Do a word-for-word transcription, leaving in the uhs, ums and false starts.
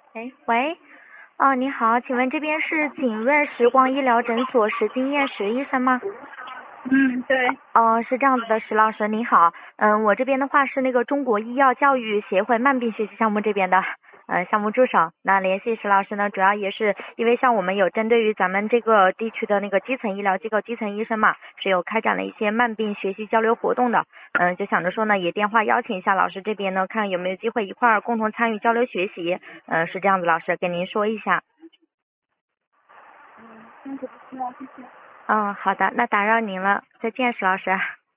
哎，喂，哦，你好，请问这边是景润时光医疗诊所石经验石医生吗？ 嗯，对。 哦，是这样子的，石老师您好，嗯，我这边的话是那个中国医药教育协会慢病学习项目这边的，嗯，项目助手。那联系石老师呢，主要也是因为像我们有针对于咱们这个地区的那个基层医疗机构基层医生嘛，是有开展了一些慢病学习交流活动的，嗯，就想着说呢，也电话邀请一下老师这边呢，看有没有机会一块儿共同参与交流学习，嗯，是这样子，老师跟您说一下。 嗯，先不需要，谢谢。 嗯，好的，那打扰您了，再见，石老师。